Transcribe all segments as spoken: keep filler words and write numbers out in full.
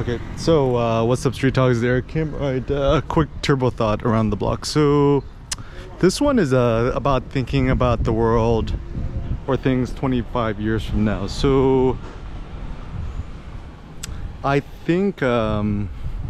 Okay, so uh, what's up, Street Talks? There, Kim. Right, a uh, quick turbo thought around the block. So this one is uh, about thinking about the world or things twenty-five years from now. So I think um,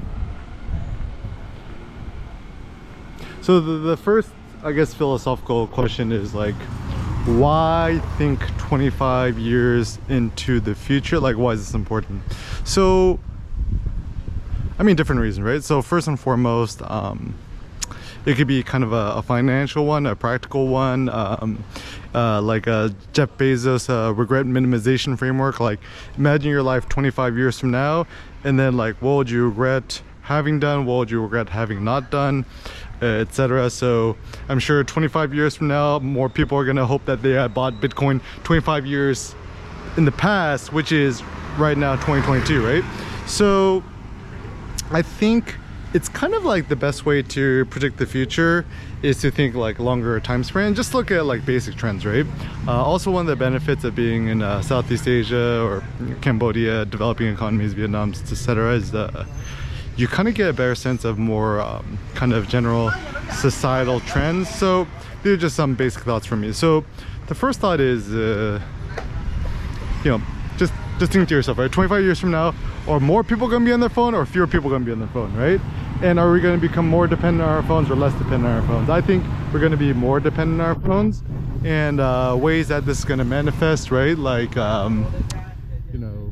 so. The, the first, I guess, philosophical question is like, why think twenty-five years into the future? Like, why is this important? So I mean, different reasons, right? So first and foremost, um, it could be kind of a, a financial one, a practical one, um, uh, like a Jeff Bezos uh, regret minimization framework. Like, imagine your life twenty-five years from now, and then like, what would you regret having done? What would you regret having not done? Uh, et cetera. So I'm sure twenty-five years from now, more people are gonna hope that they had bought Bitcoin twenty-five years in the past, which is right now twenty twenty-two, right? So I think it's kind of like the best way to predict the future is to think like longer time span. Just look at like basic trends, right? Uh, also, one of the benefits of being in uh, Southeast Asia or Cambodia, developing economies, Vietnam, et cetera, is uh, you kind of get a better sense of more um, kind of general societal trends. So these are just some basic thoughts from me. So the first thought is, uh, you know, just just think to yourself, right? twenty-five years from now, are more people gonna be on their phone or fewer people gonna be on their phone, right? And are we gonna become more dependent on our phones or less dependent on our phones? I think we're gonna be more dependent on our phones, and uh, ways that this is gonna manifest, right? Like, um, you know,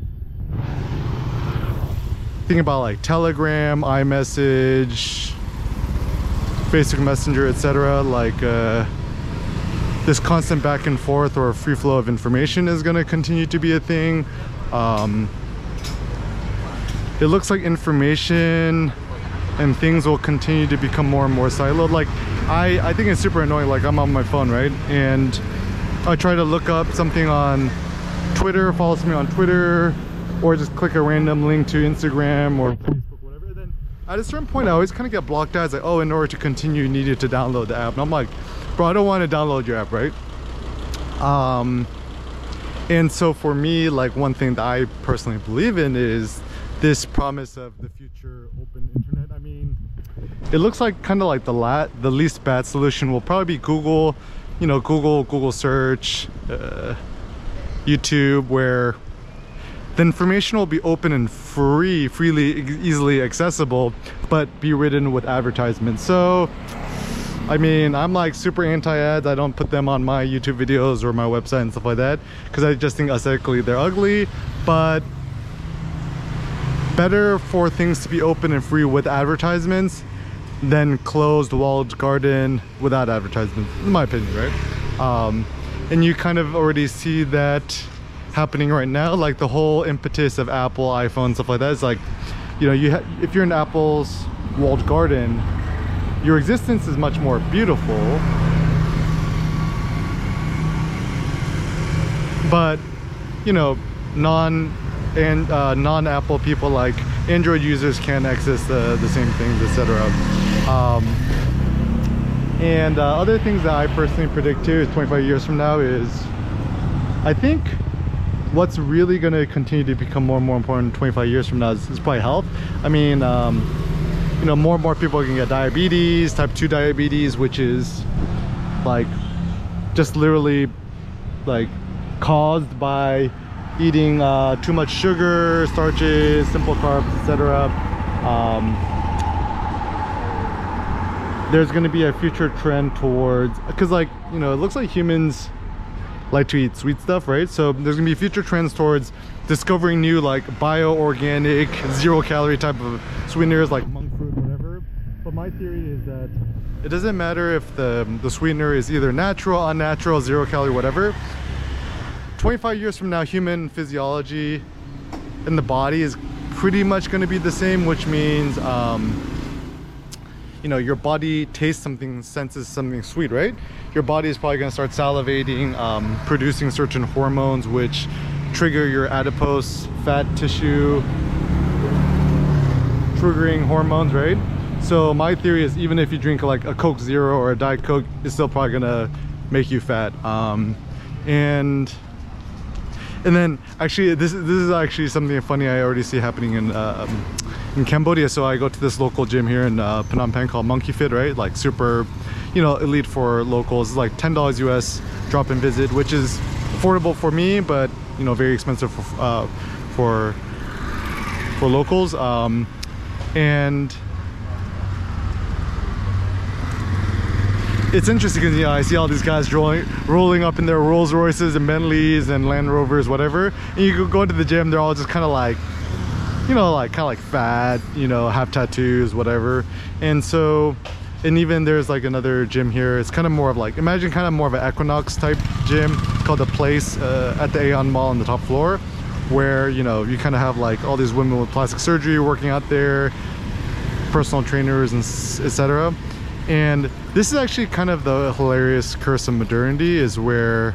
think about like Telegram, iMessage, Facebook Messenger, et cetera. Like, uh, this constant back and forth or free flow of information is going to continue to be a thing. Um, it looks like information and things will continue to become more and more siloed. Like, I, I think it's super annoying. Like, I'm on my phone, right? And I try to look up something on Twitter, follows me on Twitter, or just click a random link to Instagram or Facebook, whatever. Then at a certain point, I always kind of get blocked out. It's like, oh, in order to continue, you needed to download the app. And I'm like, bro, I don't want to download your app, right? Um, and so for me, like, one thing that I personally believe in is this promise of the future open internet. I mean, it looks like kind of like the lat the least bad solution will probably be Google, you know, Google, Google search, uh, YouTube, where the information will be open and free, freely, easily accessible, but be written with advertisements. So I mean, I'm like super anti-ads. I don't put them on my YouTube videos or my website and stuff like that because I just think aesthetically they're ugly. But better for things to be open and free with advertisements than closed walled garden without advertisements, in my opinion, right? Um, and you kind of already see that happening right now. Like the whole impetus of Apple, iPhone, stuff like that is like, you know, you ha if you're in Apple's walled garden, your existence is much more beautiful, but you know, non and uh, non-Apple people like Android users can't access the, the same things, et cetera. Um, and uh, other things that I personally predict too is twenty-five years from now is, I think what's really going to continue to become more and more important twenty-five years from now is, is probably health. I mean, um, you know, more and more people can get diabetes, type two diabetes, which is like just literally like caused by eating uh, too much sugar, starches, simple carbs, et cetera. Um, there's going to be a future trend towards, because like, you know, it looks like humans like to eat sweet stuff, right? So there's gonna be future trends towards discovering new like bio-organic, zero calorie type of sweeteners like monk fruit, whatever. But my theory is that it doesn't matter if the the sweetener is either natural, unnatural, zero calorie, whatever. twenty-five years from now, human physiology in the body is pretty much going to be the same, which means um you know, your body tastes something, senses something sweet, right? Your body is probably going to start salivating, um, producing certain hormones which trigger your adipose fat tissue triggering hormones, right? So my theory is even if you drink like a Coke Zero or a Diet Coke, it's still probably gonna make you fat. Um, and And then actually this this is actually something funny I already see happening in uh, in Cambodia. So I go to this local gym here in uh, Phnom Penh called Monkey Fit, right? Like super, you know, elite for locals. It's like ten dollars U S drop-in visit, which is affordable for me, but you know, very expensive for uh, for for locals. Um, and it's interesting because, you know, I see all these guys rolling, rolling up in their Rolls Royces and Bentleys and Land Rovers, whatever. And you go to the gym, they're all just kind of like, you know, like kind of like fat, you know, have tattoos, whatever. And so, and even there's like another gym here. It's kind of more of like, imagine kind of more of an Equinox type gym called The Place uh, at the Aeon Mall on the top floor, where, you know, you kind of have like all these women with plastic surgery working out there, personal trainers and et cetera. And this is actually kind of the hilarious curse of modernity, is where,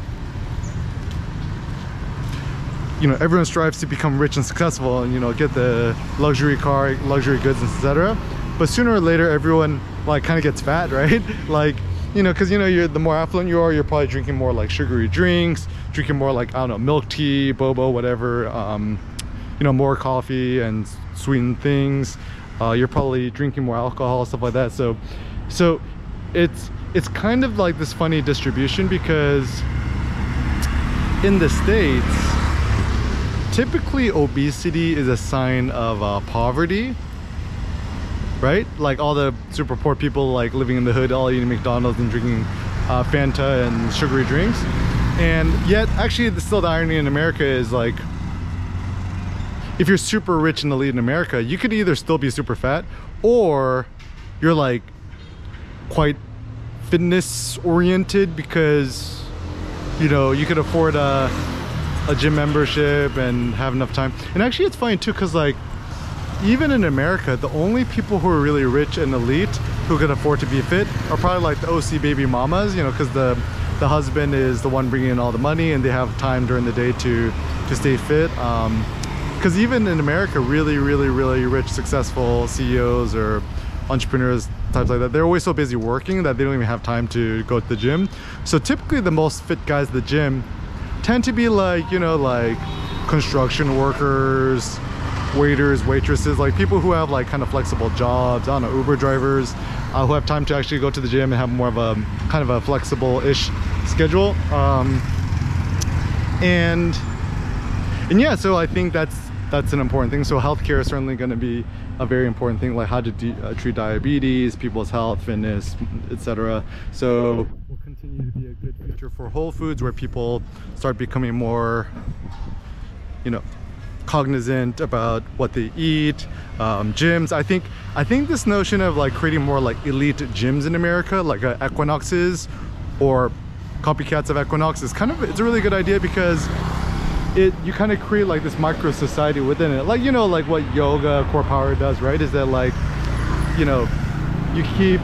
you know, everyone strives to become rich and successful and, you know, get the luxury car, luxury goods, et cetera. But sooner or later, everyone like kind of gets fat, right? Like, you know, because, you know, you're the more affluent you are, you're probably drinking more like sugary drinks, drinking more like, I don't know, milk tea, boba, whatever, um, you know, more coffee and sweetened things. Uh, you're probably drinking more alcohol, stuff like that. So, so it's it's kind of like this funny distribution, because in the States, typically obesity is a sign of uh, poverty, right? Like all the super poor people like living in the hood, all eating McDonald's and drinking uh, Fanta and sugary drinks. And yet, actually, the, still the irony in America is like, if you're super rich and elite in America, you could either still be super fat, or you're like quite fitness oriented, because, you know, you could afford a, a gym membership and have enough time. And actually it's funny too, because like even in America, the only people who are really rich and elite who can afford to be fit are probably like the O C baby mamas, you know, because the the husband is the one bringing in all the money and they have time during the day to to stay fit. Um, Because even in America, really, really, really rich, successful C E Os or entrepreneurs, types like that, they're always so busy working that they don't even have time to go to the gym. So typically the most fit guys at the gym tend to be like, you know, like construction workers, waiters, waitresses, like people who have like kind of flexible jobs, I don't know, Uber drivers, uh, who have time to actually go to the gym and have more of a kind of a flexible-ish schedule. Um, and, and yeah, so I think that's, that's an important thing. So healthcare is certainly going to be a very important thing, like how to de uh, treat diabetes, people's health, fitness, et cetera. So will continue to be a good future for Whole Foods, where people start becoming more, you know, cognizant about what they eat. Um, gyms, I think, I think this notion of like creating more like elite gyms in America, like uh, Equinoxes or copycats of Equinox, is kind of, it's a really good idea, because it, you kind of create like this micro society within it. Like, you know, like what yoga, Core Power does, right? Is that like, you know, you keep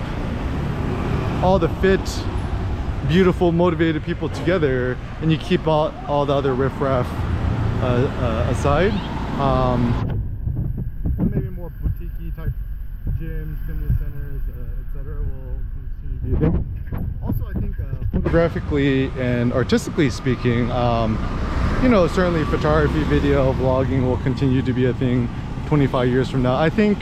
all the fit, beautiful, motivated people together, and you keep all, all the other riffraff uh, uh, aside. Um, maybe more boutique-y type gyms, fitness centers, uh, et cetera will continue to be a thing. Also, I think uh, photographically and artistically speaking, um, you know, certainly photography, video, vlogging will continue to be a thing twenty-five years from now. I think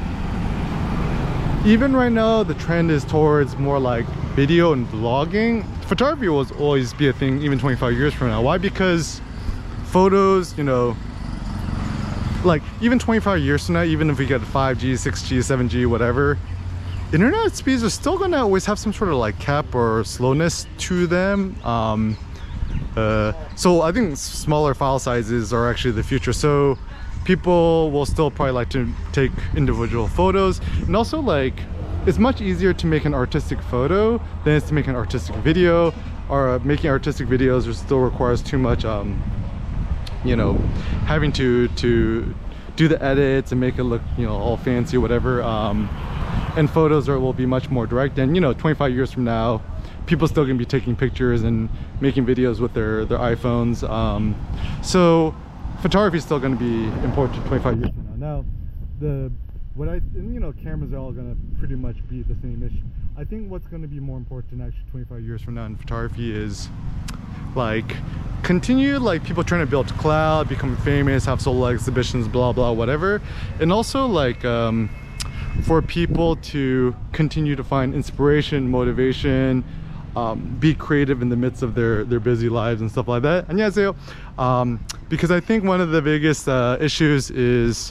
even right now the trend is towards more like video and vlogging. Photography will always be a thing even twenty-five years from now. Why? Because photos, you know, like even twenty-five years from now, even if we get five G, six G, seven G, whatever, internet speeds are still gonna always have some sort of like cap or slowness to them. Um, uh, so I think smaller file sizes are actually the future. So people will still probably like to take individual photos, and also like it's much easier to make an artistic photo than it's to make an artistic video. Or uh, making artistic videos still requires too much, um, you know, having to to do the edits and make it look, you know, all fancy or whatever. Um, and photos are will be much more direct. And you know, twenty-five years from now, people still gonna be taking pictures and making videos with their their iPhones. Um, so photography is still going to be important twenty-five years from now. Now, the what I and, you know, cameras are all going to pretty much be the same issue. I think what's going to be more important actually twenty-five years from now in photography is like continue like people trying to build cloud, become famous, have solo exhibitions, blah blah whatever, and also like um, for people to continue to find inspiration, motivation, um, be creative in the midst of their their busy lives and stuff like that. 안녕하세요. Um, because I think one of the biggest uh, issues is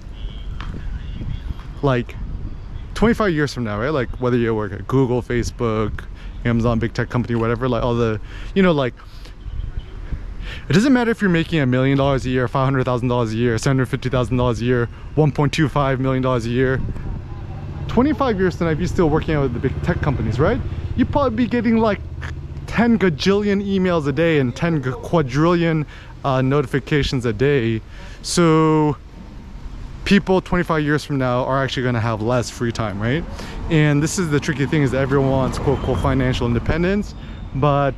like twenty-five years from now, right? Like whether you work at Google, Facebook, Amazon, big tech company, whatever, like all the, you know, like it doesn't matter if you're making a million dollars a year, five hundred thousand dollars a year, seven hundred fifty thousand dollars a year, one point two five million dollars a year. twenty-five years from now, if you're still working out with the big tech companies, right? You'd probably be getting like ten gajillion emails a day and ten quadrillion uh, notifications a day. So people twenty-five years from now are actually going to have less free time, right? And this is the tricky thing, is that everyone wants quote quote financial independence, but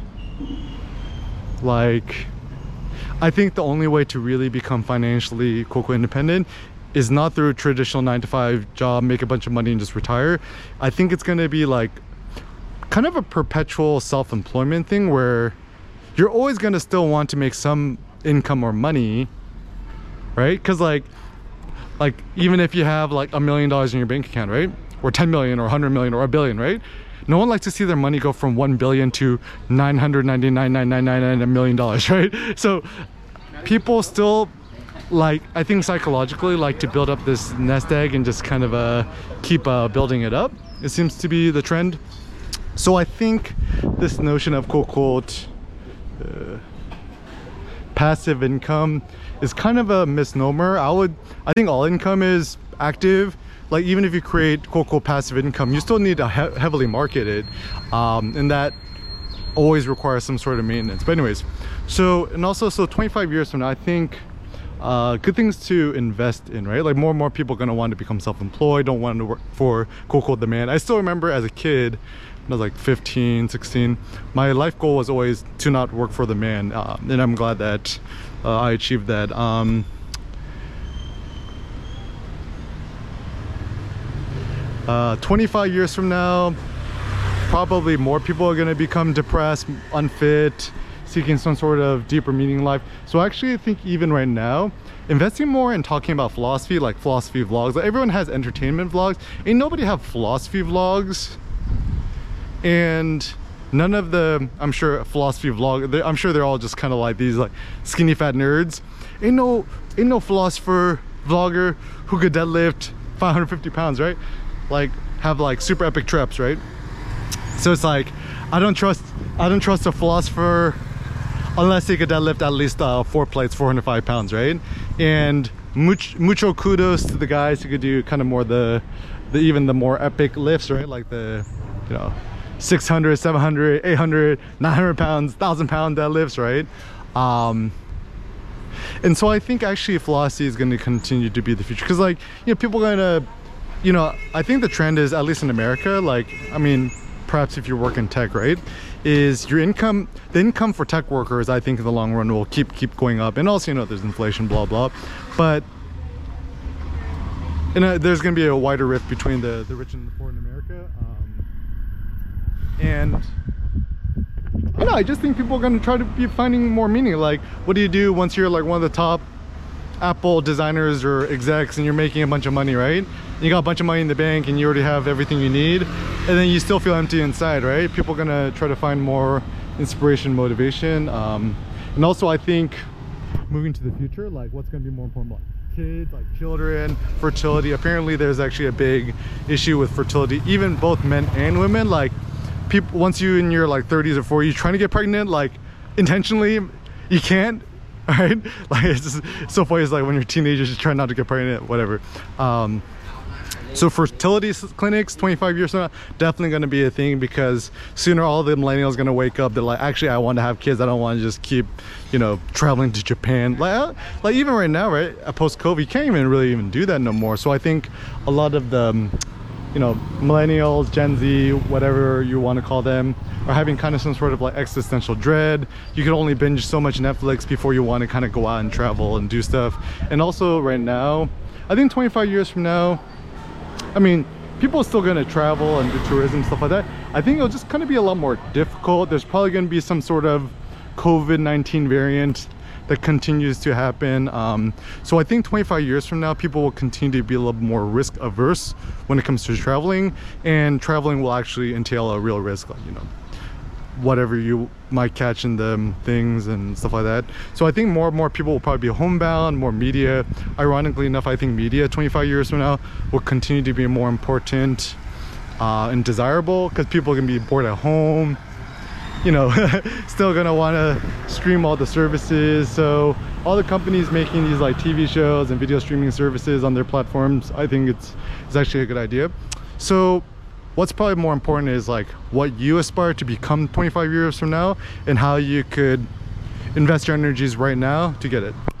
like I think the only way to really become financially quote unquote independent is not through a traditional nine to five job, make a bunch of money and just retire. I think it's going to be like kind of a perpetual self-employment thing where you're always going to still want to make some income or money, right? Because like like even if you have like a million dollars in your bank account, right, or ten million or one hundred million or a billion, right, no one likes to see their money go from one billion to nine hundred ninety-nine thousand nine hundred ninety-nine million dollars, right? So people still, like, I think psychologically like to build up this nest egg and just kind of uh, keep uh, building it up. It seems to be the trend. So I think this notion of quote quote uh, passive income is kind of a misnomer. I would, I think all income is active. Like even if you create quote unquote passive income, you still need to he heavily market it, um, and that always requires some sort of maintenance. But anyways, so and also so twenty-five years from now, I think uh, good things to invest in, right? Like more and more people are gonna want to become self-employed, don't want to work for quote unquote the man. I still remember as a kid, when I was like fifteen, sixteen, my life goal was always to not work for the man, uh, and I'm glad that uh, I achieved that. Um, Uh, twenty-five years from now, probably more people are going to become depressed, unfit, seeking some sort of deeper meaning in life. So I actually think even right now, investing more in talking about philosophy, like philosophy vlogs, like everyone has entertainment vlogs, ain't nobody have philosophy vlogs. And none of the, I'm sure philosophy vlog, I'm sure they're all just kind of like these like skinny fat nerds. Ain't no, ain't no philosopher vlogger who could deadlift five hundred fifty pounds, right? Like have like super epic trips, right? So it's like I don't trust I don't trust a philosopher unless they could deadlift at least uh, four plates, four hundred five pounds, right? And much, mucho kudos to the guys who could do kind of more the the even the more epic lifts, right? Like the, you know, six hundred, seven hundred, eight hundred, nine hundred pounds, one thousand pound deadlifts, right? Um, and so I think actually philosophy is going to continue to be the future, because like, you know, people are going to, you know, I think the trend is, at least in America, like, I mean, perhaps if you work in tech, right, is your income, the income for tech workers, I think in the long run will keep keep going up. And also, you know, there's inflation, blah, blah. But and uh, there's going to be a wider rift between the, the rich and the poor in America. Um, and I don't know, I just think people are going to try to be finding more meaning. Like, what do you do once you're like one of the top Apple designers or execs and you're making a bunch of money, right? You got a bunch of money in the bank and you already have everything you need, and then you still feel empty inside, right? People are gonna try to find more inspiration, motivation, um, and also I think moving to the future, like what's gonna be more important, like kids, like children, fertility. Apparently there's actually a big issue with fertility, even both men and women. Like people, once you in your like thirties or forties trying to get pregnant, like intentionally, you can't. Right, like it's just so funny. It's like when you're teenagers, you try not to get pregnant, whatever. Um, so fertility clinics, twenty-five years from now, definitely going to be a thing, because sooner all the millennials going to wake up. They're like, actually, I want to have kids. I don't want to just keep, you know, traveling to Japan. Like, like even right now, right, post-COVID, you can't even really even do that no more. So I think a lot of the, um, you know, millennials, Gen Z, whatever you want to call them, are having kind of some sort of like existential dread. You can only binge so much Netflix before you want to kind of go out and travel and do stuff. And also right now, I think twenty-five years from now, I mean, people are still going to travel and do tourism, stuff like that. I think it'll just kind of be a lot more difficult. There's probably going to be some sort of COVID nineteen variant that continues to happen. Um, so I think twenty-five years from now, people will continue to be a little more risk averse when it comes to traveling, and traveling will actually entail a real risk, like, you know, whatever you might catch in the things and stuff like that. So I think more and more people will probably be homebound, more media. Ironically enough, I think media twenty-five years from now will continue to be more important uh, and desirable, because people can be bored at home, you know, still gonna want to stream all the services. So all the companies making these like T V shows and video streaming services on their platforms, I think it's it's actually a good idea. So what's probably more important is like what you aspire to become twenty-five years from now, and how you could invest your energies right now to get it.